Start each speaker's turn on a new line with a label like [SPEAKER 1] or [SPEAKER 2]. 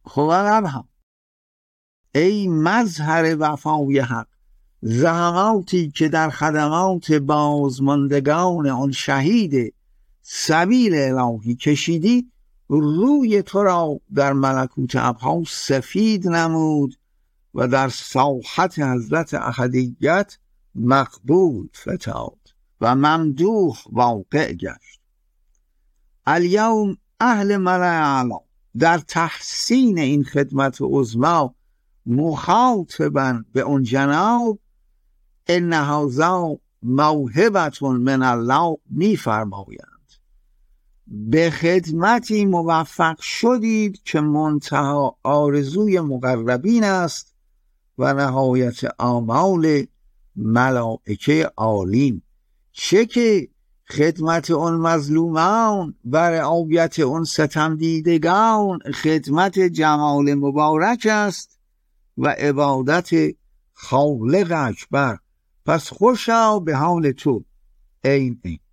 [SPEAKER 1] خب ای مظهر وفای حق، زحماتی که در خدمات بازماندگان آن شهید سبیل الهی کشیدی، روی تو را در ملکوت ابها سفید نمود و در ساحت حضرت احدیت مقبول فتاد و ممدوح واقع گشت. الیوم اهل ملأ اعلی در تحسین این خدمت عظمی مخاطبا به اون جناب ان هذا موهبة من الله میفرمایند به خدمتی موفق شدید که منتها آرزوی مقربین است و نهایت آمال ملائکه عالین، چه که خدمت اون مظلومان و رعایت اون ستم دیدگان خدمت جمال مبارک است و عبادت خالق اکبر. پس خوشا به حال تو ای